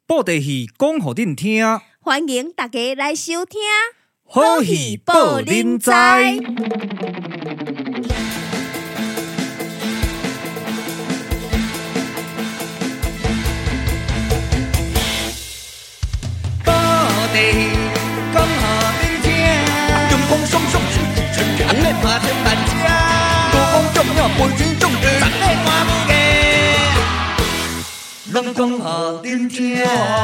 布袋戏讲予恁听， 欢迎大家来收听， 好戏报恁知。布袋戏讲予恁听，中风爽爽气气沉沉，红脸花千万只，多风重要背水中的，咱来看不个。拢讲予恁听。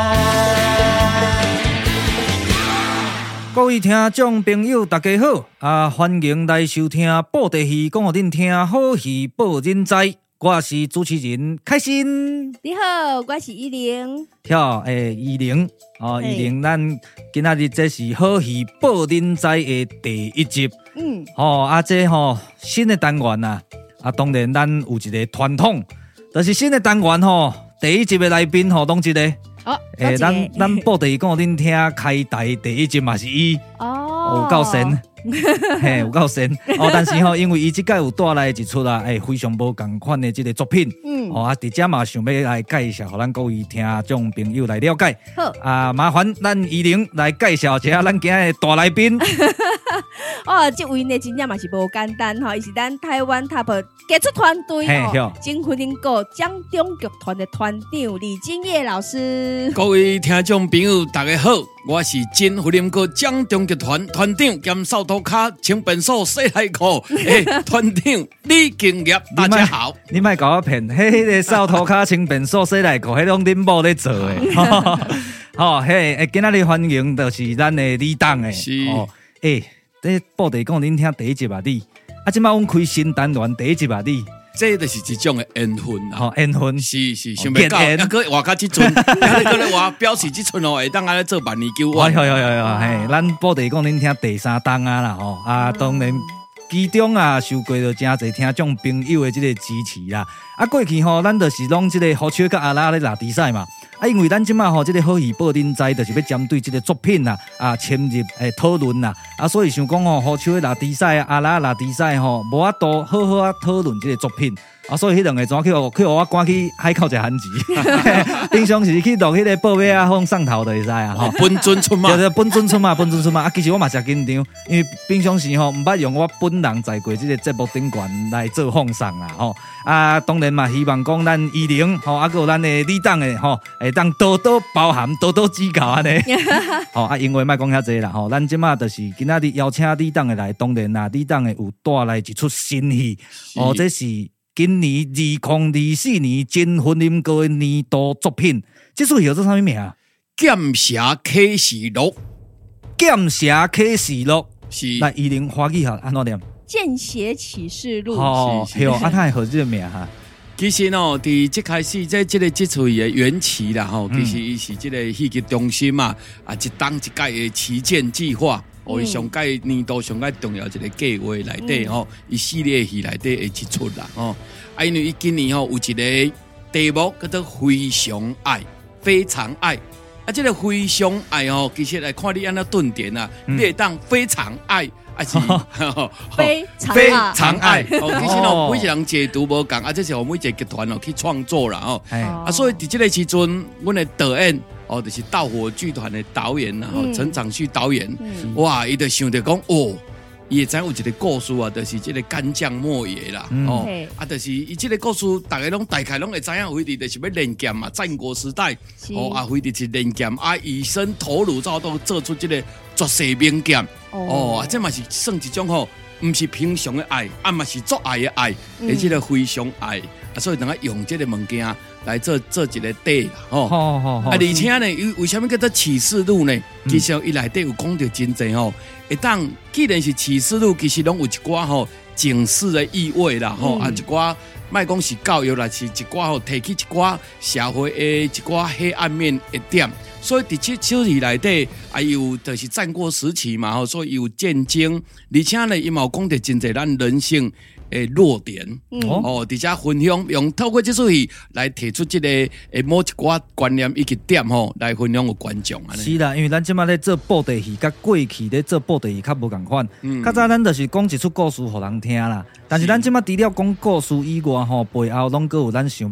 各位听众朋友，大家好欢迎来收听布袋戏讲予恁听，好戏报恁知。我是主持人开心。 你好，我是依玲。 依玲依玲，咱今仔日这是好戏报恁知的第一集。这新的单元当然咱有一个传统，就是新的单元第一集的来宾拢一个。咱布袋戏讲予恁听，开台第一集嘛是伊。有够神，有够神。但是因为伊即届有带来一出非常无共款的这个作品。伫遮嘛想要来介绍，互咱各位听众朋友来了解。好，麻烦咱依玲来介绍一下咱今日的大来宾。 这位呢真正嘛是无简单伊是咱台湾 TOP 杰出团队金婚姻国蒋中剧团的团长李金叶老师。 各位听众朋友，大家好，我是金婚姻国蒋中剧团团长兼扫涂骹清便所洗内裤团长李金业，大家好。 你莫搞我骗，迄个扫涂骹清便所洗内裤，迄拢恁某咧做的。今仔日欢迎就是咱的李董的。 是这布袋讲恁听第一集你，即摆阮开新单元第一集你， 这就是一种的缘分啦。 缘分是想要到，搁活到即阵，搁咧活表示即阵会当安尼做万年久远。 咱布袋讲恁听第三档啦当然其中受过着真侪听众朋友的即个支持啦。过去咱就是拢即个好笑甲阿拉咧拉比赛嘛。因为咱即马即个好戏报恁知，就是要针对即个作品深入讨论所以想讲好笑的拉比赛阿拉拉比赛无法度好好讨论即个作品所以迄两个怎去我赶去海口食番薯。平常时去录迄个报尾放上头就会使本尊出马， 对，本尊出马其实我嘛真紧张，因为平常时唔捌用我本人在过即个节目顶悬来做放送当然嘛，希望讲咱依玲还有咱的李董的当多多包涵，多多指教安尼。因为莫讲遐济啦咱即马就是今仔日邀请李董的来，当然李董的有带来一出新戏这是今年2024年金婚姻国的年度作品。这出戏叫做啥物名剑侠启示录。 剑侠启示录是来依玲华语下安怎念？ 见血启示录。 他会号这个名其实伫即开始在这出戏的缘起啦其实伊是这个戏剧中心一档一届的旗舰计划。上届年度上届重要一个计划内底伊系列戏内底会一出啦因为伊今年有一个题目叫做非常爱，非常爱这个非常爱其实来看你安怎顿点你会当非常爱是非常爱其实每一个人解读无同这是我们每一个剧团去创作啦所以伫这个时阵阮的导演就是盗火剧团的导演陈长旭导演哇伊就想着讲伊会知有一个故事就是这个干将莫邪啦就是伊这个故事大概拢大概拢会知影非得就是要练剑战国时代非得是练剑以身投入到做出这个绝世名剑这嘛是算一种不是平常的爱嘛是作爱的爱这个非常爱所以能够用这个物件来做一个底啦而且呢为什么叫做启示录呢其实伊内底有讲到真侪会当既然是启示录其实拢有一寡警示的意味啦一寡莫讲是教育啦是一寡提起一寡社会的一寡黑暗面的点所以伫这出戏内底有就是战国时期嘛所以有战争而且呢伊嘛有讲到真侪咱人性弱点伫遮分享用透过这出戏来提出这个某一寡观念以及点来分享给观众是啦，因为咱即马咧做布袋戏，甲过去咧做布袋戏较无共款。较早咱就是讲一出故事互人听啦，但是咱即马除了讲故事以外背后拢阁有咱想要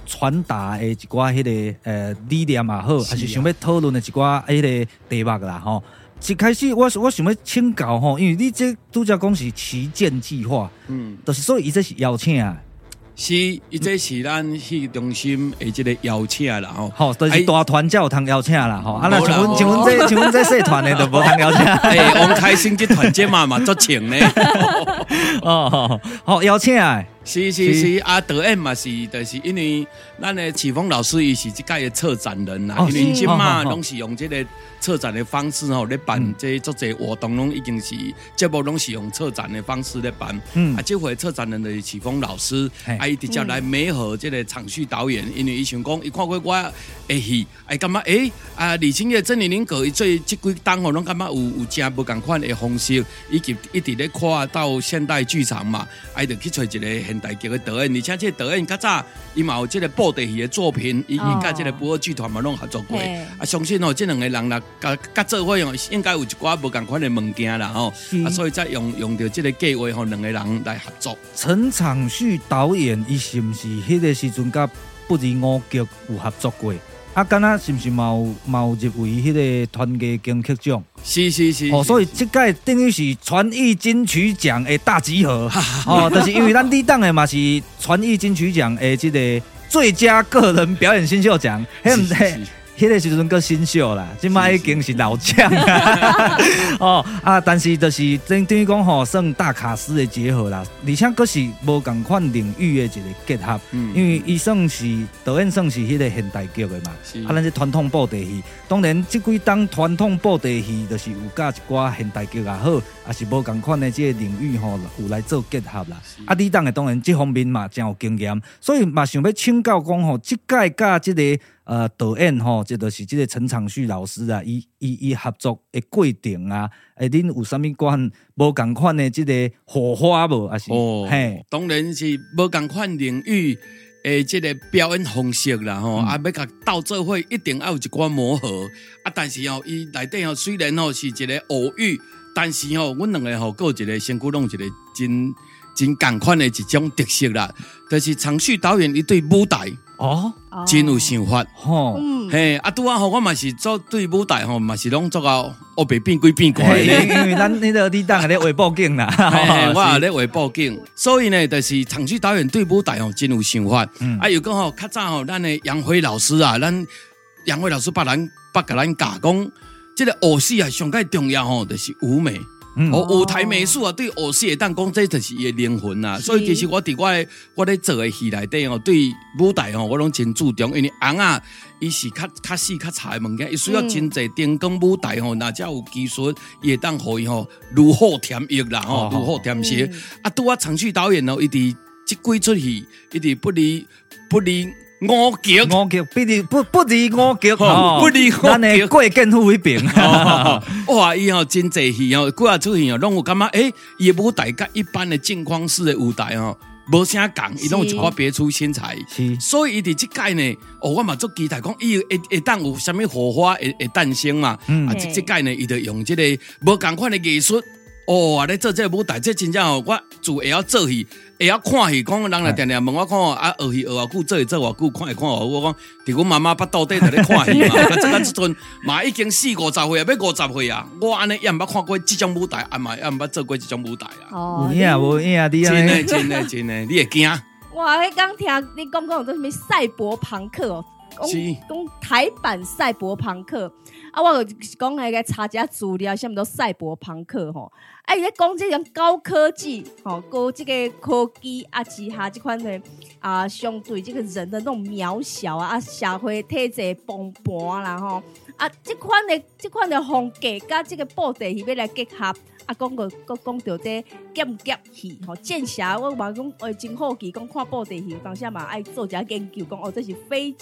传达的一寡迄个理念也好，还是想要讨论的一寡迄个题目啦吼。一开始我想要请教吼，因为你这拄则讲是旗舰计划，就是所以伊这是邀请啊。 是，伊这是咱去中心的这个邀请啦吼。 好，就是大团才有通邀请啦吼。啊，那像阮这细团的就无通邀请。 王开心这团结嘛足请呢。 哦，好邀请啊。 是啊，导演嘛是，就是因为咱的启峰老师伊是这届的策展人啦，因为今嘛拢是用这个策展的方式吼来办这足侪活动，拢已经是节目拢是用策展的方式来办。啊，这回策展人的启峰老师，伊直接来媒合这个场序导演，因为伊想讲，伊看过我的戏，感觉李清业、郑丽玲哥伊做这几档吼，拢感觉有真无共款的方式，以及一直咧看到现代剧场嘛，就去找一个现代剧的导演，而且这个导演较早伊嘛有这个布袋戏的作品，伊甲这个不二剧团嘛拢合作过。啊，相信这两个人啦，甲做伙应该有一寡无共款的物件啦吼。所以再用到这个计划吼，两个人来合作。 陈昶旭导演，伊是毋是迄个时阵甲不二五局有合作过？啊，敢若是毋是嘛有入围迄个团结金曲奖？ 是。 所以这届等于是传艺金曲奖的大集合。就是因为咱立档的嘛是传艺金曲奖的这个最佳个人表演新秀奖，迄个时阵个新秀啦，即摆已经是老将啦。但是就是等于讲吼，算大卡司的结合啦，而且佫是无共款领域的一个结合。因为伊算是导演，算是迄个现代剧的嘛。咱这传统布袋戏，当然这几档传统布袋戏，就是有甲一寡现代剧也好，也是无共款的这个领域吼，有来做结合啦。你当然当然这方面嘛真有经验，所以嘛想要请教讲吼，这届甲这个。导演吼，这就是这个陈昶旭老师啊，伊合作的过程啊，恁有啥物款无共款的这个火花无？还是嘿，当然是无共款领域的这个表演方式啦吼，要甲斗做伙一定要有一寡磨合啊。但是伊内底虽然是一个偶遇，但是阮两个各有一个身躯拢一个真共款的一种特色啦，就是昶旭导演伊对舞台。真有想法，拄啊我嘛是做对舞台嘛是拢做到黑白变鬼变怪的，因为咱那个你当咧画布景啦， 我也咧画布景，所以呢，就是昶旭导演对舞台真有想法。又讲较早咱的杨辉老师啊，咱杨辉老师甲咱教讲，这个学戏啊上介重要就是舞美。舞台美术啊，对学戏会当讲，这就是伊的灵魂啊。所以其实我伫我咧做的戏内底对舞台我拢真注重，因为红啊，伊是较细较差的物件，伊需要真侪灯光舞台那才有技术，伊会当互伊如虎添翼啦如虎添翼。拄啊昶旭导演伊伫即几出戏，伊伫不离五局， 不离五局， 不离五局， 咱的过见富一边。 哇，伊真济戏几啊出戏拢有感觉，伊的舞台甲一般的镜框式的舞台无啥共，伊拢有一寡别出心裁。所以伊伫即届呢，我嘛足期待讲，伊会当有啥物火花会诞生嘛？即届呢，伊就用即个无共款的艺术。咧做这个舞台，这真正我自会晓做戏，会晓看戏。讲人来定定问我看学戏学偌久，做偌久，看偌久。我讲，伫阮妈妈腹肚底在咧看戏嘛。即阵嘛已经40-50岁啊，要50岁啊。我安尼也毋捌看过即种舞台，也毋捌做过即种舞台啊。 有影无影？你真的，你会惊？ 哇！迄刚听你讲有做什么赛博朋克讲台版赛博朋克我讲那个查一下资料，什么都赛博朋克伊咧讲这种高科技高这个科技之下这款的相对这个人的那种渺小社会体制崩盘啦这款的风格甲这个布袋戏要来结合讲到这剑戏剑侠，我嘛讲真好奇，讲看布袋戏，当时嘛爱做一下研究，讲这是飞剑甲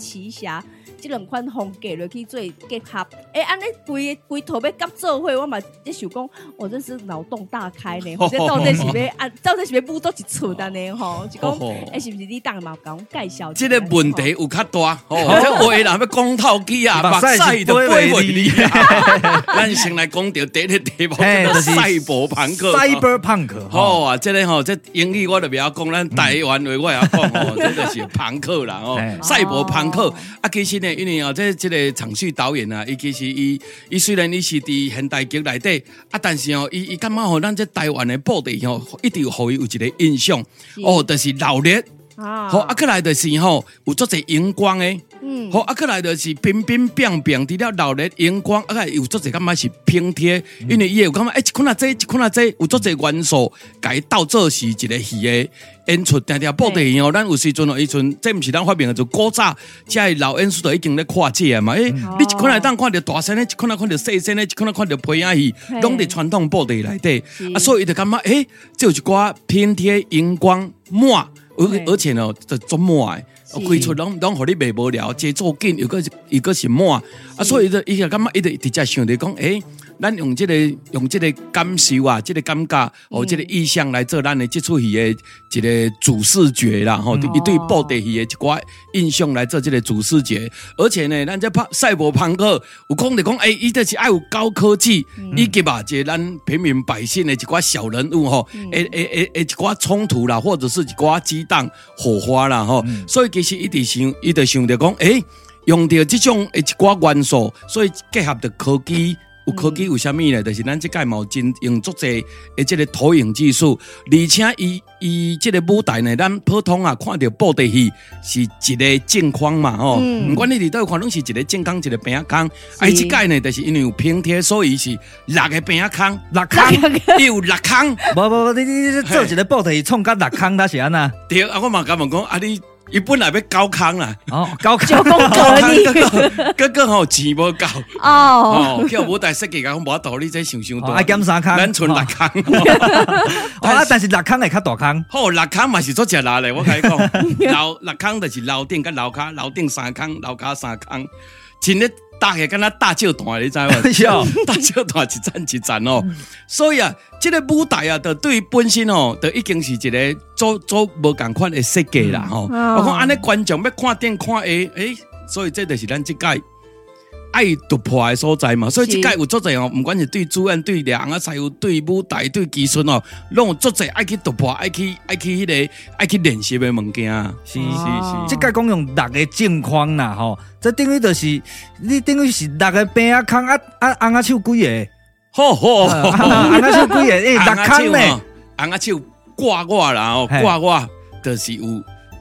奇侠。这两款风格落去做结合，安尼规头要甲做伙，我嘛在想讲，我真是脑洞大开呢。或者到底是要补多一寸的呢？吼，就讲，是不是你当嘛讲介绍？ 这个问题有较大，这话人要讲透机啊，目屎都飞袂离啊。咱先来讲到第一个题目，就是赛博朋克。 Cyberpunk， 好啊，这个吼，这英语我就不要讲，咱台湾话我也讲哦，这就是朋克啦哦，赛博朋克啊，其实呢。因为哦，这个长续导演啊，其实伊虽然伊是伫现代剧内底啊，但是哦，伊感觉吼，咱这台湾的布袋吼，一定有互伊有一个印象哦，就是热烈好啊，过来就是吼，有足侪荧光的，好啊，过来就是冰冰冰冰，除了热烈荧光，啊，有足侪感觉是拼贴，因为伊有感觉一款啊这，一款啊这，有足侪元素，甲伊斗做是一个戏的。演出定定布袋戏哦，咱有时阵哦，以前这不是咱发明的，就古早这老演出都已经咧看这嘛。你一款来当看到大声的，一款来看到细声的，一款来看到配音戏，拢伫传统布袋内底啊，所以伊就感觉这有一寡拼贴荧光抹，而且呢，就做抹的。开出拢互你袂无聊，节奏紧，又个是满啊，所以伊就感觉伊就直接想着讲，咱用这个感受啊，这个感觉哦，这个意象来做咱的这出戏的一个主视觉啦，吼，伊对布袋戏的一寡印象来做这个主视觉，而且呢，咱这赛博朋克有讲着讲，伊就是爱有高科技，以及吧，这咱平民百姓的一寡小人物吼，一寡冲突啦，或者是一寡激荡火花啦，吼，所以其实伊就想着讲，用到这种一寡元素，所以结合着科技。有科技有啥物呢？就是咱这届嘛真用足侪的这个投影技术，而且伊这个舞台呢，咱普通啊看到布袋戏是一个镜框嘛，吼，不管你伫倒看，拢是一个镜框，一个饼仔框。这届呢，就是因为有拼贴，所以是6个饼仔框，6空，有6空。 无，你做一个布袋戏创甲6空，那是安那？ 对啊，我嘛甲问讲啊你。伊本来要高空啦， 高空个吼钱无够哦，叫舞台设计讲无道理，再想多， 爱减3空， 咱剩6空。 但是6空会较大空， 好6空嘛是做食力咧，我甲你讲，6空就是楼顶甲楼骹，楼顶3空，楼骹3空，真咧。大个敢若大笑团，你知无？大笑团一站哦，所以啊，这个舞台啊，就对本身哦，就已经是一个做无共款的设计啦吼。我讲安尼观众要看电看所以这就是咱这届爱突破的所在嘛。所以这届有足侪哦，不管是对主演、对两个师傅、对舞台、对技术哦，拢有足侪爱去突破、爱去练习的物件。 是，这届讲用6个镜框啦吼。这等于就是你等于是6个饼仔空红仔手几个？ 好，红仔手几个？6空呢？ 红仔手挂我啦哦，挂我就是有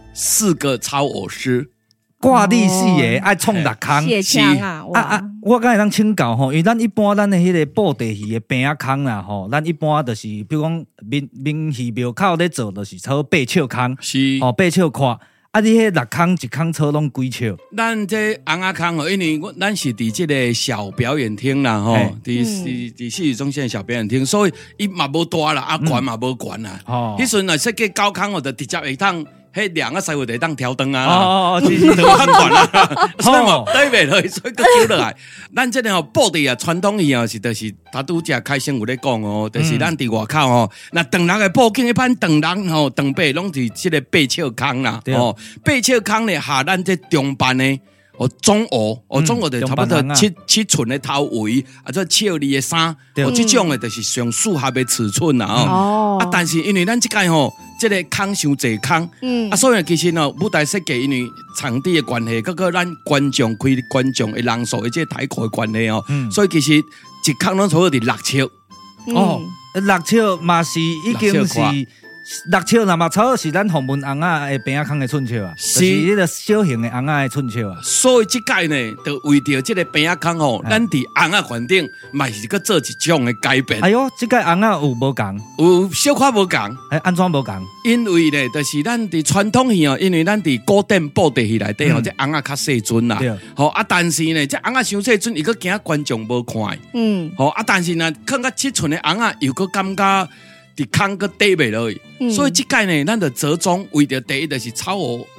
4个超偶师。 挂历4个爱创6空， 血枪啊！ 我刚才当请教吼，因为咱一般咱的迄个布袋戏的饼仔空啦吼，咱一般就是比如讲明戏庙口咧做，就是炒8尺空， 是 8尺宽。啊！你迄6空1空车拢几尺？ 咱这红仔空哦，因为咱是伫这个小表演厅啦吼，伫戏剧中心小表演厅，所以伊嘛无大啦，悬嘛无悬啦。迄阵来设计高空哦，就直接会当。迄2个师傅就当调灯啊，就较悬啦，所以嘛对袂落，所以佮揪落来。咱这个吼布袋啊，传统戏啊是，就是他拄则开先有咧讲哦，就是咱伫外口吼，那长人的布景一般长人吼，长辈拢是这个8尺空啦，哦，8尺空咧下咱这中班呢。中腭就差不多7寸的头围，这笑里的衫，这种的就是上适合的尺寸啦哦。但是因为咱这届吼，这个空伤侪空，所以其实呢，舞台设计因为场地的关系，个咱观众的人数，而且台口的关系哦，所以其实一空拢差不多伫6尺。 6尺嘛是已经是。6尺那么超是咱红门红仔的饼仔空的寸尺啊，是迄个小型的红仔的寸尺啊。 所以这届呢，就为着这个饼仔空吼，咱伫红仔环境，嘛是个做一种的改变。 哎呦，这届红仔有无共？ 有小可无共。 安怎无共？ 因为呢，就是咱伫传统戏哦，因为咱伫古典布袋戏内底吼，这红仔较细尊啦。好但是呢，这红仔伤细尊，伊个惊观众无看。但是呢，看到7寸的红仔，又个感觉。伫空个底袂落去，所以这届呢，咱就折中为着第一就是超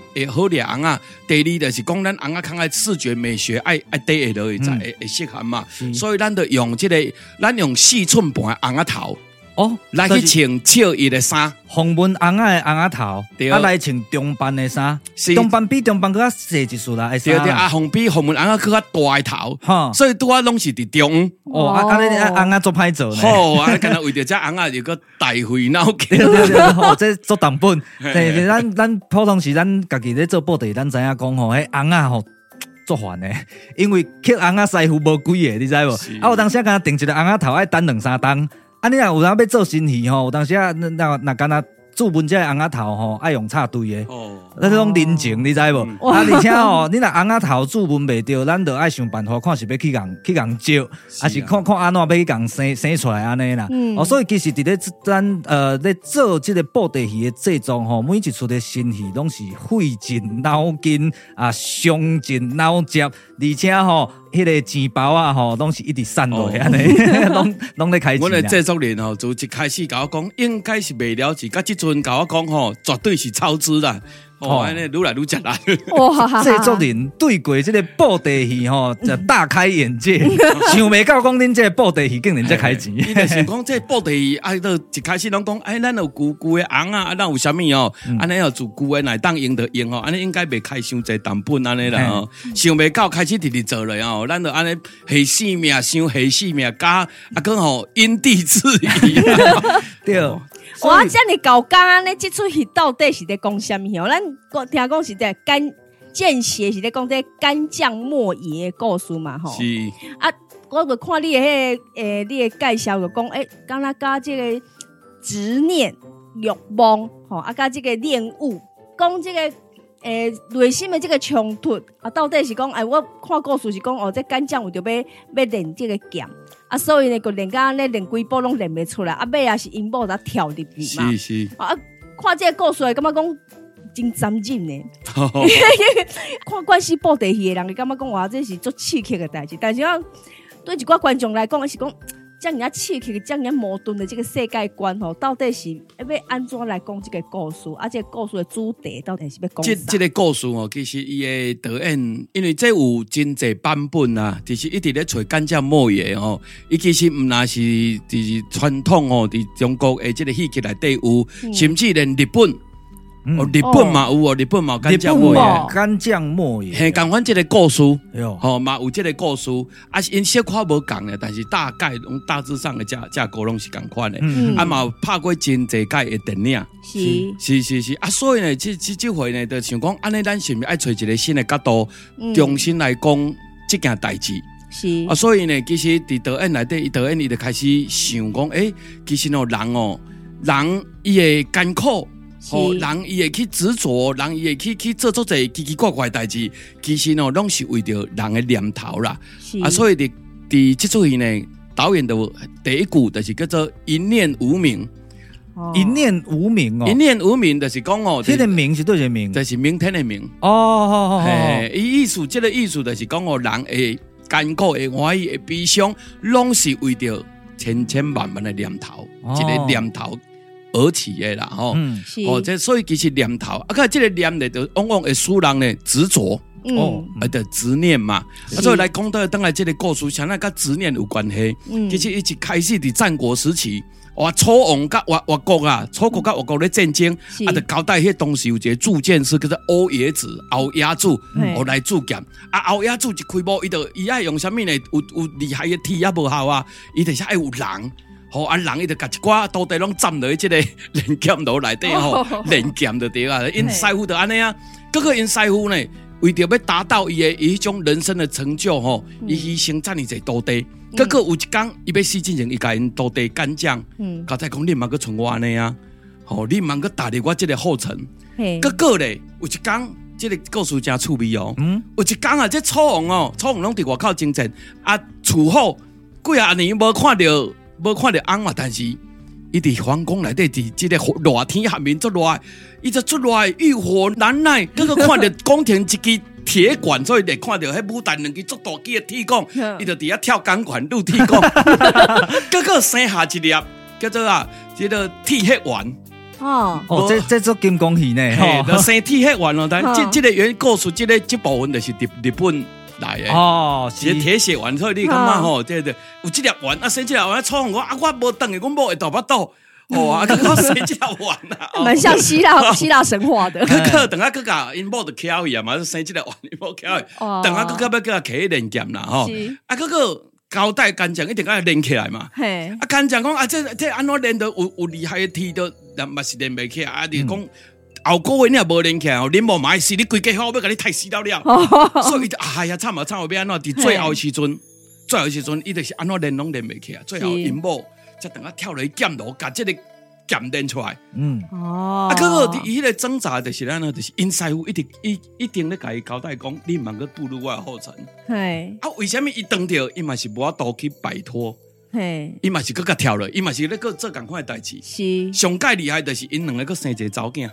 会好掠红啊。第二就是讲咱红啊看爱视觉美学爱第下落会才会适合嘛。所以咱就用这个，咱用4寸半红啊头。来去穿笑伊的衫， 红纹红的红啊头，来穿中班的衫，中班比中班更较细一束啦， 对对，红比红纹红啊更较大的头，所以拄啊拢是伫中。 安尼红啊做歹做呢。 好，敢若为着这红啊有个大费脑筋。 这做重本。对，咱普通时咱家己咧做布袋，咱知影讲吼，迄红啊吼。做烦的，因为刻红啊师傅无几个，你知无？有当时敢若定一个红啊头爱等2-3档。你若有当要做新戏吼，有当时那敢若注文这红啊头吼，爱用插队的，那种人情你知无？而且吼，你若红啊头注文袂着，咱就爱想办法，看是要去共招，还是看安怎要去共生出来安尼啦。所以其实伫咧咱咧做这个布袋戏的制作吼，每一出的新戏拢是费尽脑筋啊，伤尽脑汁，而且吼。迄个钱包啊，吼，拢是一直散落去安尼，拢咧开钱。 阮的制作人吼，就一开始甲我讲，应该是未了解，甲即阵甲我讲吼，绝对是超支啦。安尼愈来愈食力。 哇！制作人对过这个布袋戏吼，就大开眼界，想袂到讲恁这个布袋戏竟然在开钱。 伊就想讲这布袋戏，都一开始拢讲，咱有旧的红啊，咱有啥物哦？安尼有自旧的来当用就用哦，安尼应该袂开伤侪成本安尼啦哦。想袂到开始直直做了哦，咱就安尼下死命想下死命加讲吼因地制宜。 对。 哇，这么搞干呢？这出戏到底是在讲什么？咱听讲是在见血是在讲这干将莫邪的故事嘛？吼。 是啊，我就看你的你的介绍就讲，敢若加这个执念、欲望，吼，啊，加这个恋物，讲这个内心的这个冲突啊，到底是讲我看故事是讲这干将有着要练这个剑。啊，所以呢，个练家咧练几步拢练袂出来，啊，尾也是因某才跳入去嘛。 是。 啊，看这个故事，感觉讲真残忍呢。看关系布袋戏的人，你感觉讲哇，这是做刺激的代志。但是啊，对一寡观众来讲，是讲这样刺激、这样矛盾的这个世界观吼，到底是要安怎来讲这个故事？啊，这个故事的主题到底是要讲啥？ 这个故事哦，其实伊的导演，因为这有真侪版本啊，就是一直咧找干将莫邪哦。伊其实唔那是就是传统哦，伫中国的这个戏剧内底有，甚至连日本。日本嘛有哦，日本嘛干将莫邪， 干将莫邪， 嘿，共款这个故事，嘛有这个故事，啊，因小可无共的，但是大概大致上的架构拢是共款的，啊嘛拍过真侪届的电影，是，啊，所以呢，这回呢，就想讲，安尼咱是不是爱找一个新的角度，重新来讲这件代志。 是啊，所以呢，其实伫导演内底，导演伊就开始想讲，其实人伊会艰苦。人伊会去执着，人伊会去做做侪奇奇怪怪的代志，其实拢是为着人的念头啦。啊，所以伫这出戏呢，导演的第一句就是叫做一念无明。 一念无明哦， 一念无明就是讲哦， 这个明是对个明， 就是明天的明。意思这个意思就是讲哦，人会艰苦会欢喜会悲伤，拢是为着千千万万的念头，一个念头。而起的啦，这所以其实念头，看这个念呢，就往往会使人呢执着，的执念嘛。所以来讲到当然这个故事，像那跟执念有关系。其实一直开始伫战国时期，楚王甲越国啊，楚国甲越国咧战争，就交代迄当时有一个铸剑师叫做欧冶子，欧冶子，来铸剑。欧冶子一开幕，伊爱用啥物呢？有厉害的铁也无效啊，伊就是爱有人。人伊就甲一寡刀底拢站落去即个练剑炉内底练剑就对啊。因师傅就安尼啊，因师傅呢，为着要达到伊迄种人生的成就伊牺牲遮尔济土地。有一天，伊要死之前，伊甲因土地干将，交代讲你莫去像我安尼啊，你莫去踏入我即个后尘。咧，有一天，即个故事真趣味哦。有一天啊，这楚王拢伫外口征战，楚后几啊年无看到翁嘛，但是伊伫皇宫内底，伫即个热天下面做热，伊就出来欲火难耐。看到宫廷一支铁管，所以就看到迄武弹两支足大支的铁管，伊就伫遐跳钢管撸铁管。生下一粒叫做这个铁血丸。 这做金光戏呢， 就身体迄完咯，但这个原故事这部分就是日本来的是铁血丸，所以你感觉吼，对有这粒丸啊，生这粒丸创我无等的，我某会大巴肚。我生这粒丸啊， 蛮像希腊神话的。 等下个因某就翘去啊嘛，生这粒丸因某翘去，等下个要个起练剑啦吼，个交代干将一定要练起来嘛。干将讲这安怎练得有厉害的铁都，嘛是练袂起来。你讲后个月你也无练起来，恁无买死，你规家好要甲你太死了。所以哎呀，惨要安怎？伫最后时阵，伊就是安怎练拢练袂起来。最后因某才等下跳落去剑路，甲这个剑练出来。个伊迄个挣扎就是咱呢，就是因师傅一定咧甲伊交代讲，你茫个步入我的后尘。为什么伊当着伊嘛是无法度去摆脱？伊嘛是佮跳落，伊嘛是咧佮做共款的代志。是上介厉害，就是因两个佮生一个查某囝。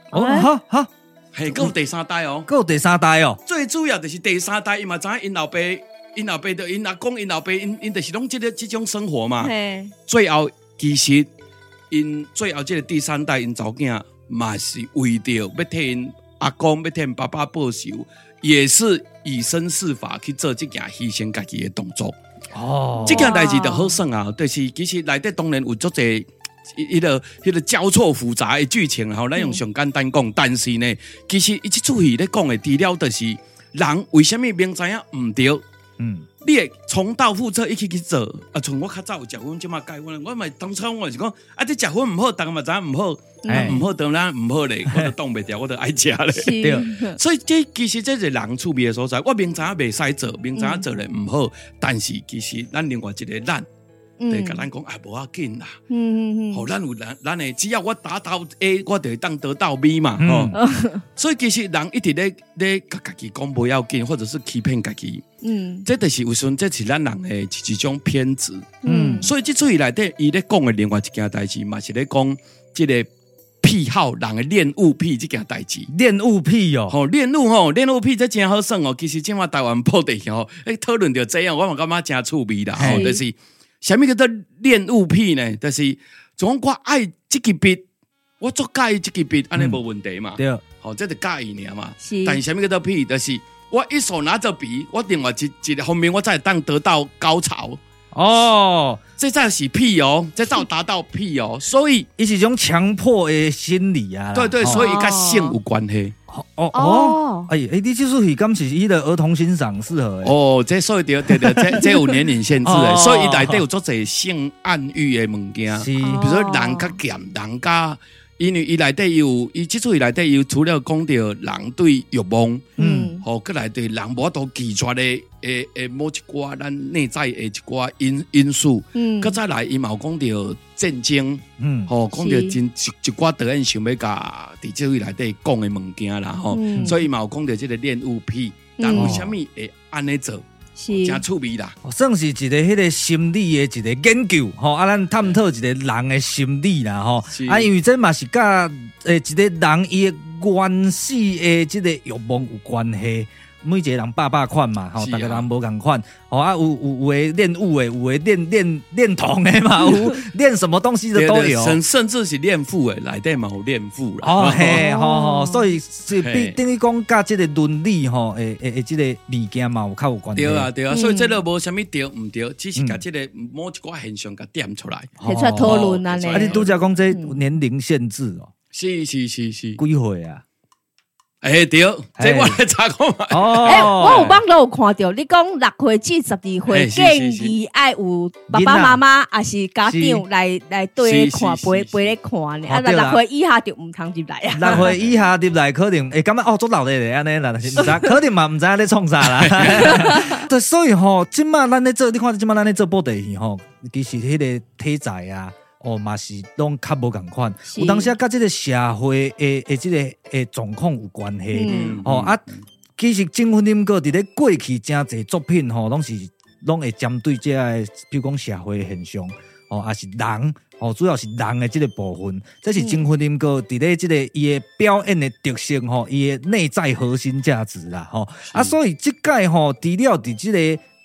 佮有第三代哦， 佮有第三代哦。 最主要就是第三代，伊嘛知影因老爸的因阿公，因老爸因就是拢这种生活嘛。最后其实因最后这个第三代因查某囝嘛是为着要替因阿公要替因爸爸报仇，也是以身试法去做这件牺牲家己的动作。这件代志就好算啊，就是其实内底当然有足侪迄个交错复杂的剧情，咱用上简单讲，但是呢，其实伊这出戏咧讲的除了就是人为什么明知影唔对，你会重蹈覆辙一起去做。从我较早有食薰，即马改薰，我咪当初我是讲，这食薰唔好，大家嘛知影唔好，唔好当然唔好咧，我都挡袂掉，我都爱食咧。对，所以其实这是人趣味的所在。我明知影袂使做，明知影做咧唔好，但是其实咱另外一个咱。对，甲咱讲无要紧啦。好，咱有咱的，只要我达到 A， 我就会当得到 B 嘛。所以其实人一直咧甲家己讲不要紧，或者是欺骗家己。这就是有时这是咱人的一种偏执。所以这出戏内底伊咧讲的另外一件代志嘛，是咧讲这个癖好，人的恋物癖这件代志。 恋物癖恋物癖这真好算哦。其实今晚台湾破地讨论到这样，我嘛感觉真趣味啦。就是。什么叫做恋物癖呢？就是总我爱这支笔，我足介意这支笔，安尼无问题嘛？对，这就介意尔嘛。但是什么叫做癖？就是我一手拿着笔，我另外一个方面我才当得到高潮。这才是癖哦，这才达到癖哦。所以， 伊是一种强迫的心理啊。 对，所以跟性有关系。 你这出戏敢是伊的儿童欣赏适合这所以对，这有年龄限制的，所以内底有足侪性暗喻的物件，比如说人较咸，人较，因为伊内底有，伊这出戏内底有除了讲到人对欲望，佮内底人无都拒绝的某一寡咱内在的一寡因素，佮再来伊嘛有讲到战争，讲到真一寡导演想要甲伫这位内底讲的物件啦，所以嘛有讲到这个恋物癖，但为什么会安尼做？真趣味啦， 算是一个迄个心理的一个研究，咱探讨一个人的心理啦，因为这嘛是甲一个人伊的原始的这个欲望有关系。每一个人百款嘛，大家人无共款，有的练武的，有的练铜的嘛，有练什么东西的都有， 甚至是练武的，内底嘛有练武啦。 所以是等于讲甲这个伦理这个物件嘛有较有关系。 对啊，所以这个无什么对唔对，只是甲这个某一寡现象甲点出来， 提出来讨论啊。 你拄则讲这年龄限制哦， 是，几岁啊？对，这我来查看嘛。 我有网络有看到，你讲6岁至12岁建议爱有爸爸妈妈还是家长来对看陪咧看呢。6岁以下就唔通入来啊。 6岁以下入来可能感觉做老的咧安尼啦，是唔知，可能嘛唔知咧创啥啦。对，所以即马咱咧做，你看即马咱咧做布袋戏其实迄个题材啊。嘛是拢较无共款，有当时甲这个社会的这个状况有关系。其实郑芬林哥伫咧过去真侪作品拢会针对这个，比如讲社会现象，也是人，主要是人的这个部分。这是郑芬林哥伫咧这个伊的表演的特色，伊的内在核心价值啦。所以这届除了伫这个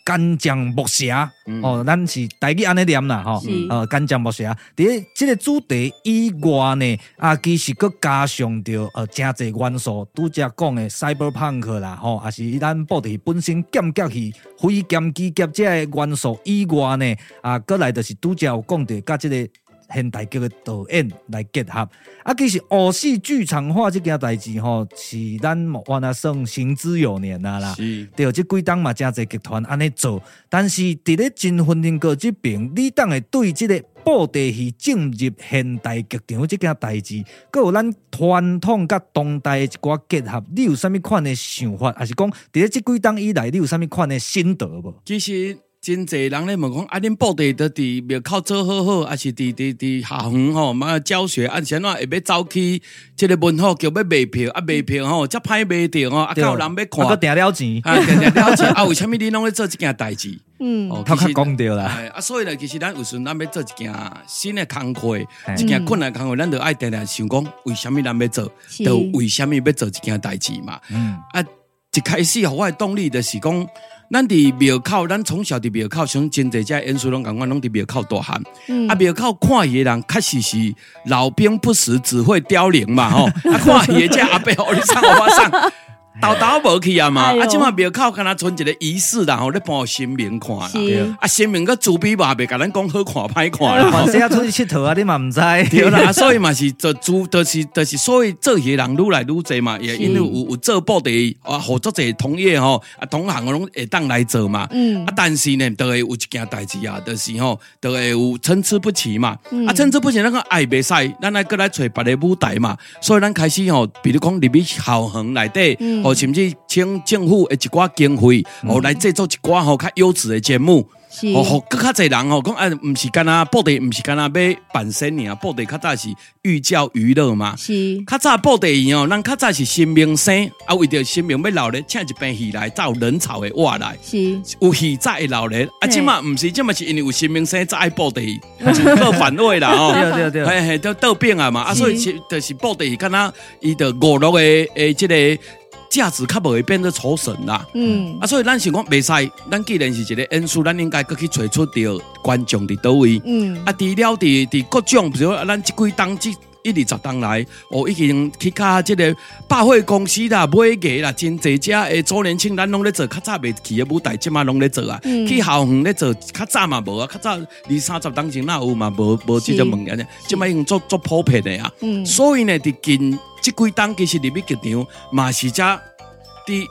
干将木蛇咱是台语安尼念啦干将木蛇。伫这个主题以外呢，其实佫加上着真侪元素，拄则讲的 cyberpunk 啦也是咱布袋本身剑甲戏、非剑机甲这个元素以外呢，佫来就是拄则有讲着甲这个现代剧的导演来结合。其实偶戏剧场化这件代志是咱原来算行之有年啦。对，这几档嘛真侪剧团安尼做，但是伫咧金婚姻歌这边，你当会对这个布袋戏进入现代剧场这件代志，佮有咱传统甲当代的一寡结合，你有啥物款的想法？还是讲伫咧这几档以来，你有啥物款的心得无？ 其实真侪人咧问讲，恁布袋都伫庙口做好好，还是伫下园嘛教学，是安怎会要走去这个文化局要卖票，卖票则歹卖着较有人要看， 订了钱， 订了钱，为什么你拢咧做这件代志？ 头壳讲对啦。 所以咧，其实咱有时咱要做一件新的工课，一件困难工课，咱就爱定定想讲，为什么咱要做？就为什么要做这件代志嘛？一开始互我的动力就是讲。咱伫庙口，咱从小伫庙口，像真侪只演出拢共款，拢伫庙口大汉。庙口看戏的人，确实是老兵不死，只会凋零嘛看戏的只阿伯，你唱我唱。豆无去啊嘛，即马庙口敢若存一个仪式啦，咧帮神明看啦。神明个主笔嘛，袂甲咱讲好看歹看啦。 反正要出去佚佗你嘛唔知。 对啦，所以嘛是就是所以做戏人愈来愈侪嘛，也因为有做布袋合作者同业同行拢会当来做嘛。但是呢，都会有一件代志就是都会有参差不齐嘛。参差不齐，咱个爱袂使，咱爱过来找别个舞台嘛。所以咱开始比如讲入去校园内底。甚至请政府的一寡经费，来制作一寡较优质的节目，更较侪人讲唔是干那布袋，唔是干那要办生尔，布袋较早是寓教于乐嘛。较早布袋戏咱较早是新明星，为着新明要留咧，请一边戏来，才有人潮的活来。有戏才会留咧，即马唔是，即马是因为有新明星才爱布袋戏，做反位啦对， 都倒变啊嘛。所以就是布袋戏，敢若伊的娱乐的这个。价值较无会变做丑神啦，所以咱想讲袂使，咱既然是一个演出，咱应该去找出着观众伫倒位，除了伫各种，比如说咱即几档120档来，已经去甲即个百货公司啦、买艺啦，真侪只诶周年庆，咱拢咧做，较早袂去诶舞台，即马拢咧做啊。去校园咧做，较早嘛无啊，较早20-30档前哪有嘛，无即种物件，即马已经做普遍诶啊。所以呢，伫近即几档其实入去剧场嘛是只伫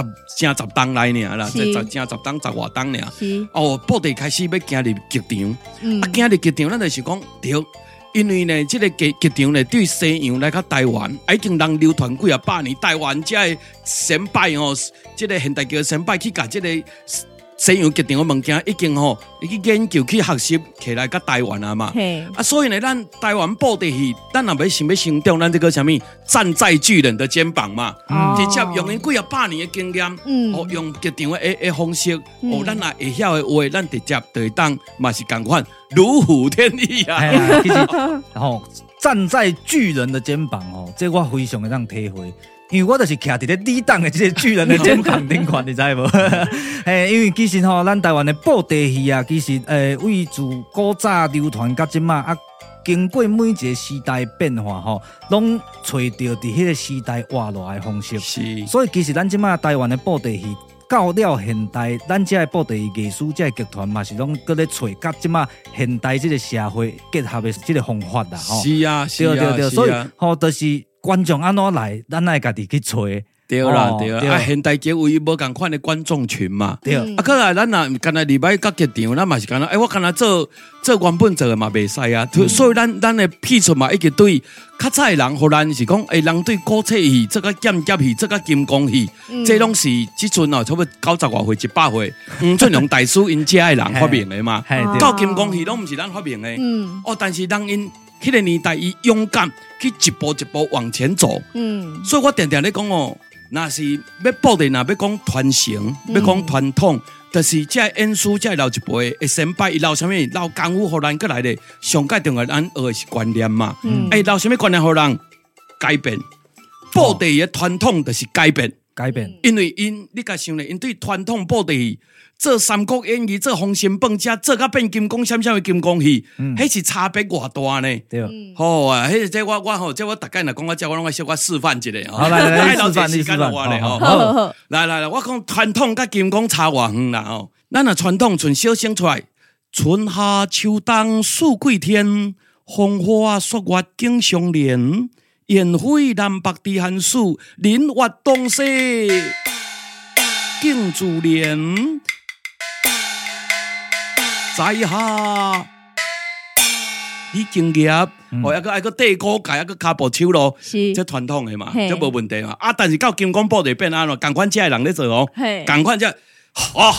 10档来尔啦，10档10外档尔。布袋开始要行入剧场，行入剧场，咱就是讲对。因为呢，这个剧场呢，对西洋来到台湾，已经人流传几啊百年。台湾这个先辈这个现代剧先辈去甲这个西洋剧场的物件，已经去研究去学习起来，甲台湾啊嘛。所以呢，咱台湾布袋戏，咱若要想要成长，咱这个什么站在巨人的肩膀嘛，直接用因几啊百年的经验，用剧场的方式，咱也会晓的话，咱直接就会当嘛是同款。如虎添翼啊！ 其实站在巨人的肩膀这我非常的让体会，因为我就是徛伫咧李党的这个巨人的肩膀顶款，你知无？因为其实咱台湾的布袋戏其实为自古早流传到今嘛经过每一个时代变化拢找到伫迄个时代活落来的方式。所以其实咱今嘛台湾的布袋戏。到了现代，咱这布袋戏艺术这剧团嘛是拢搁咧找甲即马现代这个社会结合的这个方法啦。对，所以就是观众安怎来，咱爱家己去找。 对啦，现代剧为无共款的观众群嘛。对，可来咱若干那礼拜到剧场，咱嘛是干那，我干那做原本做的嘛袂使啊。所以咱的批出嘛，一直对较早的人，互咱是讲，人对古册戏、这个剑甲戏、这个金光戏，这拢是即阵差不多90外岁、100岁，黄俊荣大师因遮的人发明的嘛。到金光戏拢毋是咱发明的。但是人因迄个年代伊勇敢去一步一步往前走。所以我常常咧讲若是要布袋，若要讲传承，要讲传统，就是这演书这老一辈的先辈，伊留什么？留功夫，互咱过来的。上界重要，咱学的是观念嘛。留什么观念，互人改变？布袋的传统就是改变。因为你甲想咧，因对传统布袋做《三国演义》、做《封神榜》遮做甲变金刚，什么金刚戏，迄是差别偌大呢？ 对， 好啊，迄这我吼，这我大概若讲我这我拢小可示范一下。 好来示范你示范我咧吼。来，我讲传统甲金刚差偌远啦吼。咱啊传统从小生出来，春夏秋冬四季天，风花雪月景相连，燕飞南北知寒暑，人活东西敬自然。在下李敬业，哦，一个地沟界，一个骹步手咯，这传统的嘛，这无问题嘛。啊，但是到金刚布袋变安怎？同款这人咧做哦，同款这，哈！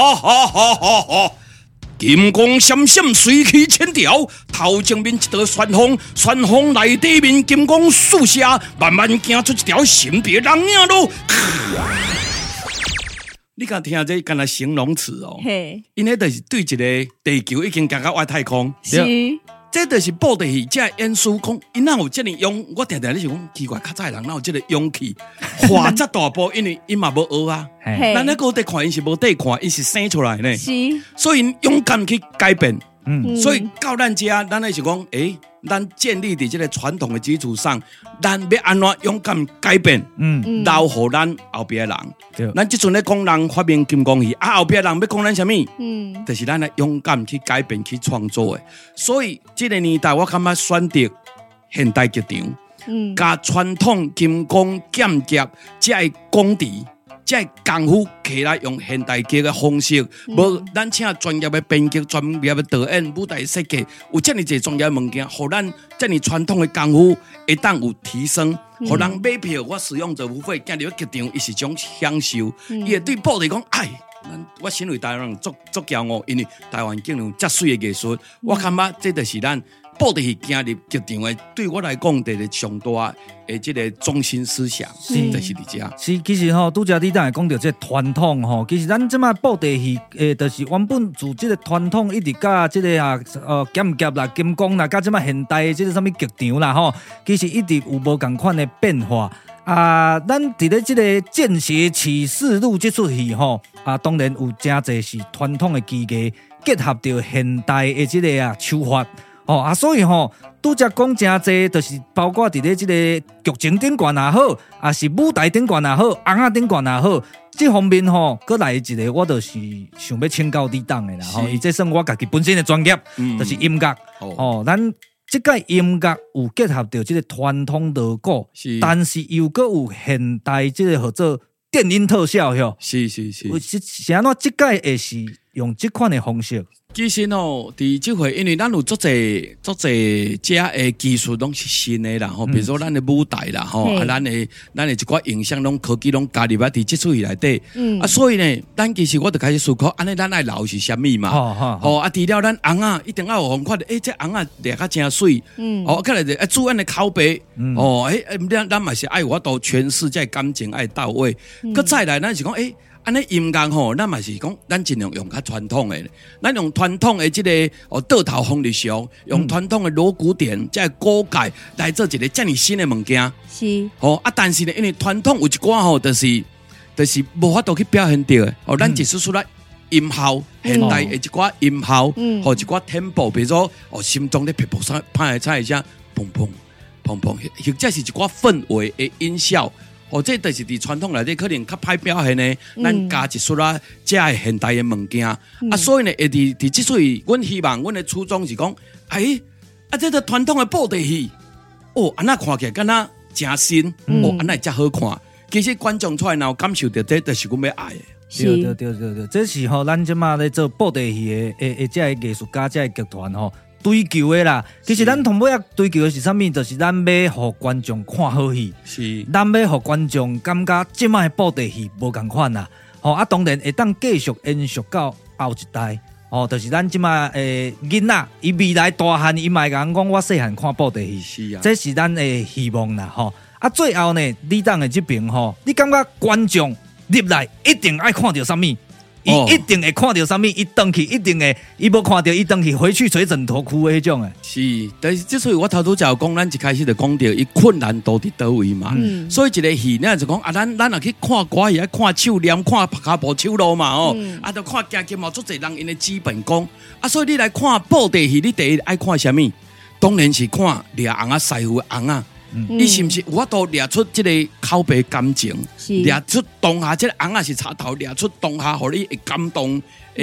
金光闪闪，水气千条，头前面一道旋风内底面金光四射，慢慢行出一条神秘人影路。你敢听这敢若形容词哦？因迄就是对一个地球已经行到外太空， 是， 这就是布袋戏这演出讲，因哪有这样勇？我常常咧想讲，奇怪，较早人哪有这个勇气，跨这大步，因为因嘛无学啊。咱那个在看，因是无得看，因是生出来呢。 是， 所以勇敢去改变。所以到咱这，咱咧是讲，咱建立伫这个传统的基础上，咱要安怎勇敢改变？留互咱后边的人。咱即阵咧讲人发明金刚戏，后边的人要讲咱什么？就是咱来勇敢去改变、去创作的。所以这个年代，我感觉选择现代剧场，加传统金刚剑夹，才会功底。这功夫起来用现代剧的方式，无咱请专业的编剧、专业的导演、舞台设计，有这么一专业的物件，互咱这么传统的功夫会当有提升，互人买票，我使用者付费，进入剧场，伊是种享受，伊会对布袋讲，我身为台湾人足骄傲，因为台湾竟然有遮水的艺术，我感觉这就是咱布袋戏进入剧场的，对我来讲，这个上大的这个中心思想，就是伫遮。 是，其实吼，拄则你当会讲到这传统吼，其实咱即摆布袋戏，就是原本自这个传统一直甲这个剑夹啦、金刚啦，甲即摆现代这个什么剧场啦吼，其实一直有无共款的变化。咱伫咧这个见邪启示录这出戏吼，当然有真侪是传统的技艺结合到现代的这个手法。所以拄则讲真侪，就是包括伫咧即个剧情顶悬也好，啊是舞台顶悬也好，红仔顶悬也好，这方面搁来一个，我就是想要请教你档的啦。伊这算我家己本身的专业，就是音乐。咱即个音乐有结合到即个传统锣鼓，但是又搁有现代即个合作电音特效， 是。 是安怎？即个会是用即款的方式？ 其实伫即回，因为咱有足侪遮的技术拢是新的啦，比如说咱的舞台啦，咱的一寡影像拢科技拢加入伫即出戏内底，所以呢，咱其实我就开始思考，安尼咱爱留是虾米嘛？除了咱红仔一定要有方法，这红仔掠较真水，再来就主演的口碑，咱嘛是爱有法度诠释这感情爱到位，再来咱是讲安尼音乐吼，咱嘛是讲，咱尽量用较传统的，咱用传统的这个倒头风日常，用传统的锣鼓点、这鼓界来做一个这么新的物件。 是。 但是呢，因为传统有一寡吼，就是无法度去表现到的。咱只是出来音效，现代的一寡音效，一寡 tempo， 比如说心中的噼啪声，拍来唱一下，砰砰砰砰，或者是一寡氛围的音效。这就是伫传统内底可能较歹表现呢，咱加一出啦，这现代的物件所以呢，伫即出戏，阮希望阮的初衷是讲，这个传统的布袋戏，安那看起来敢若真新，安那才好看。其实观众出来然后感受到这，就是阮要爱的。 对，这是咱即马咧做布袋戏的这艺术家、这剧团追求的啦，其实咱同尾啊追求的是啥物？就是咱要互观众看好戏， 是咱要互观众感觉即摆布袋戏无共款啦。当然会当继续延续到后一代。就是咱即摆囡仔，伊未来大汉，伊嘛会讲我细汉看布袋戏，这是咱的希望啦。最后呢，你当的这边你感觉观众入来一定爱看到啥物？ 伊一定会看到什么，伊回去一定会，伊无看到伊回去回去水枕头哭的迄种诶。 是，但是之所以我头拄就讲，咱一开始就讲到伊困难度伫倒位嘛。所以一个戏，咱就讲啊，咱若去看歌戏，看手念，看拍骹步手路嘛哦，啊，就看行金嘛，足侪人因的基本功啊。所以你来看布袋戏，你第一爱看什么？当然是看掠红啊、师傅红啊。你是不是有法度掠出这个口碑感情？掠出当下这个红啊是插头，掠出当下，互你会感动。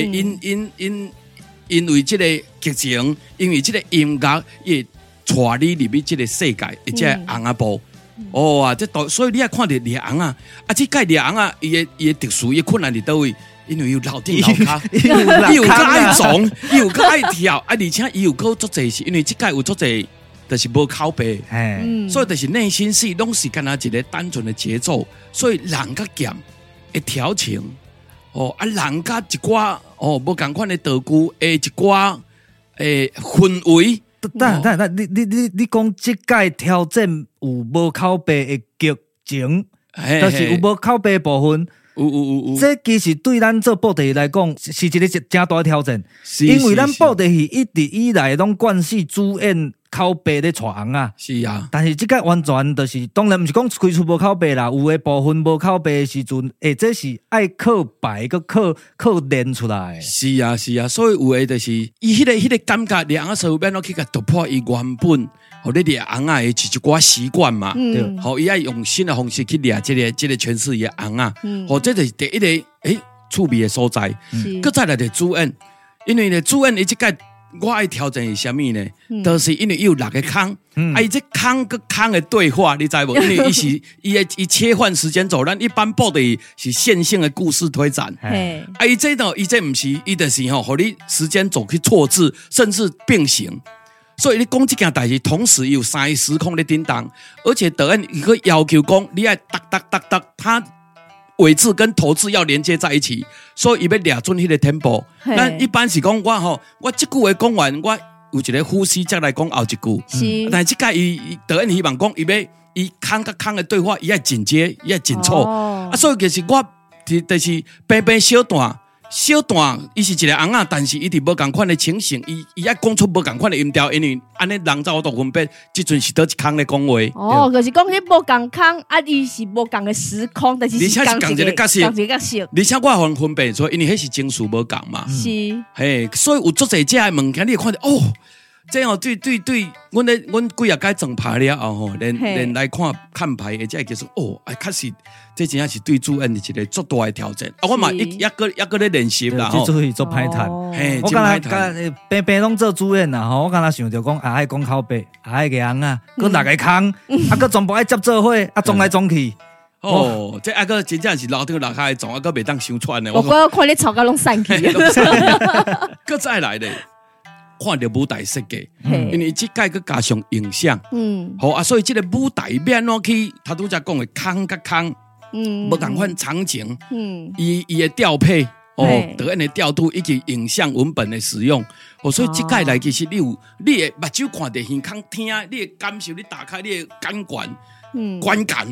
因为这个剧情，因为这个音乐，也带你入去这个世界，而且红啊部。哦啊，这所以你要看到掠红啊，啊，这个掠红啊，伊的特殊，伊困难伫倒位？因为有老顶老卡，伊有较爱撞，伊有较爱跳，啊，而且伊有够足济是，因为这个有足济。就是无口碑，所以就是内心戏拢是干那一个单纯的节奏，所以人甲剑会调情，哦啊人甲一寡哦无共款的道具一寡氛围。 但你讲这届挑战有无口碑的剧情，就是有无口碑部分。有，这其实对咱做布袋戏来讲是一个真大的挑战，因为咱布袋戏一直以来拢惯势主演口碑咧带红啊。是啊，但是这个完全就是，当然不是讲开出无口碑啦，有的部分无口碑的时阵，这是爱靠摆个靠练出来。 是啊，所以有的就是伊迄个感觉，两个师傅变落去个突破伊原本。好，你掠红啊，是一寡习惯嘛，好，伊爱用新的方式去掠这个诠释伊的红啊，好，这就是第一个趣味的所在。佮再来就主演，因为呢主演伊这个我爱挑战是啥物呢？就是因为伊有6个坑，伊这坑佮坑的对话，你知无？因为伊切换时间轴，咱一般播的是线性的故事推展，伊这毋是，伊就是吼，互你时间轴去错置，甚至并行。所以你讲这件代志，同时有3个时空的叮当，而且导演一个要求讲，你要哒，它尾字跟头字要连接在一起，所以伊要抓准迄个 tempo。咱一般是讲我这句话讲完，我有一个呼吸再来讲后一句。但是这个伊导演希望讲，伊空甲空的对话，伊要紧接，伊要紧凑。所以其实我就是白小段，伊是一个红啊，但是伊伫无共款的情形，伊爱讲出无共款的音调，因为安尼人才有度分辨，即阵是倒一空咧讲话。 就是讲迄无共空，啊，伊是无共的时空，但是是共一个角色，而且我分辨出，因为迄是情绪无共嘛。是，嘿，所以有足侪这的物件，你会看到哦。这样对，阮几啊届整牌了后吼，连来看牌，而且其实确实，这真正是对主演的一个足大的挑战。我嘛一个咧练习啦， 做戏做歹谈。我刚才平拢做主演啦，我刚才想着讲爱讲口碑，爱个红啊，佮6个空，佮全部爱接做伙，撞来撞去。 这个真正是老顶落下撞，佮袂当伤喘的。 我看你吵甲拢散去。 佮再来咧。看到舞台设计，因为这届佮加上影像，好啊，所以这个舞台变怎去，他拄则讲的空甲空，无共款场景，伊的调配，导演的调度以及影像文本的使用，所以这届来其实你的目睭看到现场听，你的感受，你打开你的感官。观感，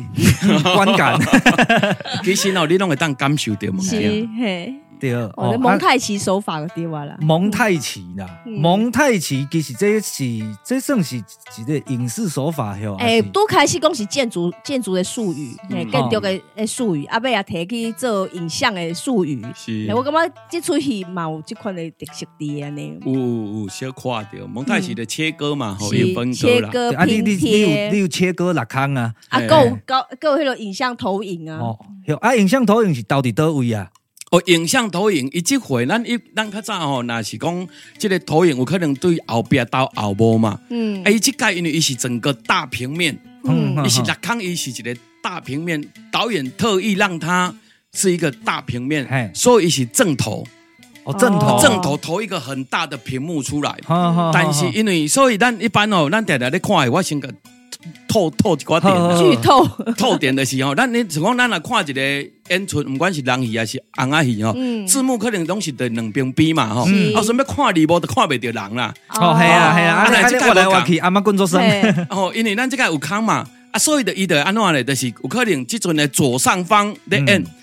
其实你拢会当感受到嘛。是嘿。 对， 蒙太奇手法的对啦。 蒙太奇啦，蒙太奇其实这算是一个影视手法哟。 都开始讲是建筑的术语，建筑的术语，尾也提去做影像的术语。是，我感觉这出戏嘛有这款的特色伫安尼。 有小看到蒙太奇的切割嘛，有分割啦。切割拼贴， 你有切割6空啊？ 够有迄个影像投影啊。 影像投影是到底倒位啊？ 影像投影，伊即回咱较早若是讲即个投影有可能对后壁到后部嘛。伊即届因为伊是整个大平面，伊是6空，伊是一个大平面，导演特意让它是一个大平面，所以伊是正头。正头投一个很大的屏幕出来，但是因为所以咱一般咱常常咧看，我先个。透一寡点， 剧透点的时候，咱来看一个演出，不管是人戏还是红仔戏字幕可能拢是在两边比嘛吼。想要看字幕就看袂到人啦。 系啊，我来我去，阿妈工作生。 因为咱这个有空嘛，所以伊就安怎咧，就是有可能即阵的左上方咧演，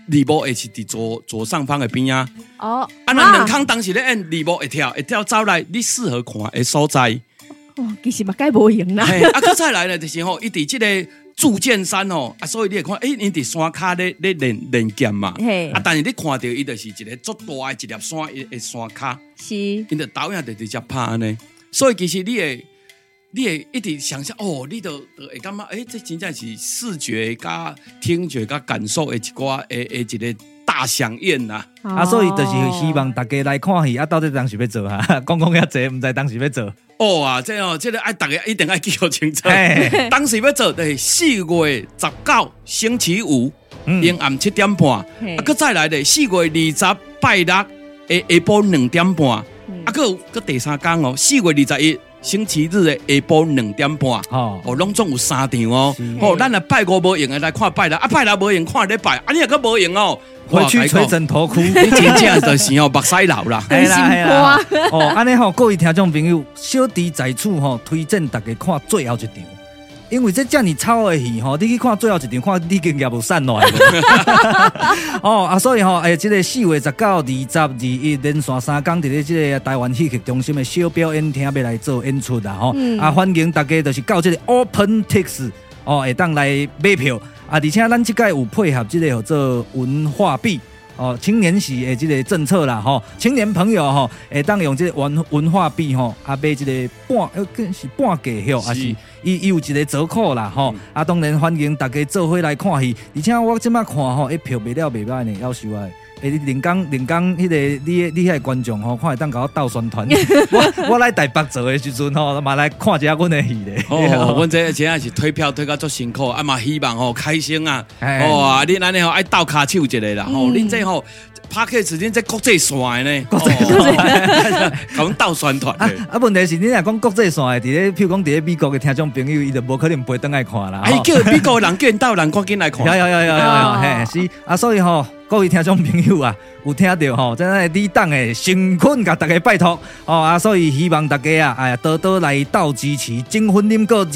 字幕会是伫左上方的边啊。 哦， 咱两空当时咧按字幕会跳走来你适合看的所在。 哦，其实嘛该无用啦。 啊，再来呢，就是吼，伊伫即个铸剑山哦，啊，所以你会看，因伫山骹咧练剑嘛，啊，但是你看到伊就是一个足大的一粒山的山骹， 是， 因的导演就直接拍呢，所以其实你会一直想象哦，你就会感觉，这真正是视觉加听觉加感受的一寡一个大飨宴呐。 啊，所以就是希望大家来看戏，啊，到底当时要做哈，讲遐济，唔知当时要做。 哦啊，这个爱大家一定爱记好清楚。当时要做就是4月19星期五，阴暗7点半，啊，佮再来的4月20拜六下晡2点半，啊，佮第三天哦，4月21星期日的下晡2点半，哦，拢总有3场哦。哦，咱啊拜五无用的来看拜六，啊拜六无用看礼拜，啊你也佮无用哦。 回去捶枕头哭， 你真正就是目屎流啦， 系啦， 哦，安尼吼，各位听众朋友，小弟在此吼推荐大家看最后一场，因为这遮尔吵的戏吼，你去看最后一场，看你经也无散落来。哦啊，所以吼，这个4月19、20、21连续3天，伫咧这个台湾戏剧中心的小表演厅要来做演出啦吼，啊，欢迎大家就是到这个 OpenTix 哦，会当来买票。啊，而且咱这届有配合这个叫做文化币哦，青年系的这个政策啦吼，青年朋友吼会当用这个文化币吼，啊买这个是半价票，还是伊有一个折扣啦吼，啊当然欢迎大家做伙来看戏，而且我即摆看吼，票卖了袂歹呢，夭寿啊！连江迄个你遐观众吼，看会当甲我斗宣传。我来台北做的时阵吼，嘛来看一下阮的戏咧。 哦，阮这现在是推票推到足辛苦，啊嘛希望吼开心啊！哦啊，你安尼吼爱斗骹手一个啦，吼，恁这吼。Podcast 恁这国际线的呢，国际线，讲斗宣传的。 啊，问题是你若讲国际线的，譬如讲伫咧美国的听众朋友，伊就无可能陪转来看啦。 叫美国人叫因斗人赶紧来看。 有，嘿，是啊，所以吼，各位听众朋友啊，有听到吼，真系你当的诚恳甲大家拜托哦啊，所以希望大家啊，多多来斗支持，精分啉过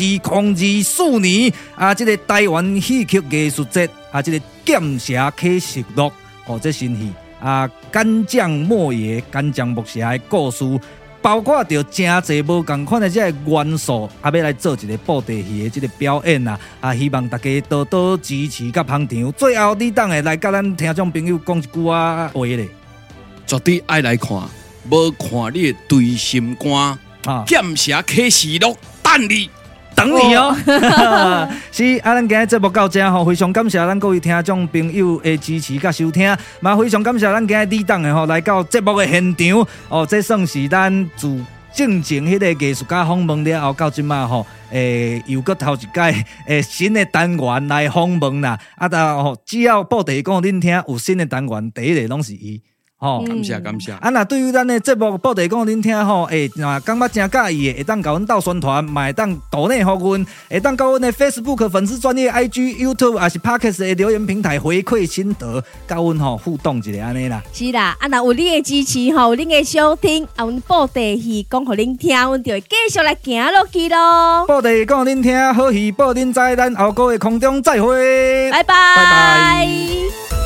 2024年啊，这个台湾戏剧艺术节啊，这个剑侠启示录哦，这新戏。啊，干将莫邪、干将木侠的故事，包括着真侪无同款的这个元素，啊，要来做一个布袋戏的这个表演啊！啊，希望大家多多支持甲捧场。最后，你当下来甲咱听众朋友讲一句话咧， 绝对爱来看，无看你的对心肝啊！剑侠启示录等你哦，是啊，咱今日节目到这吼，非常感谢咱各位听众朋友的支持甲收听，嘛非常感谢咱今日李董的吼来到节目的现场哦，这算是咱自正经迄个艺术家访问了后到即马吼，又搁头一届新的单元来访问啦，啊，只要布袋讲恁听有新的单元，第一个拢是伊。 哦，感谢。 啊，那对于咱的节目布袋讲恁听吼，那感觉真介意的，会当甲阮斗宣传，嘛会当岛内互阮，会当到阮的 Facebook 粉丝专页、IG、YouTube， 还是 Podcast 的留言平台回馈心得，甲阮吼互动一下安尼啦。 是啦，啊，那有你的支持吼，有你的收听，啊，阮布袋戏讲互恁听，阮就会继续来行落去咯。 布袋讲恁听，好戏报恁知，咱后个月空中再会， 拜拜。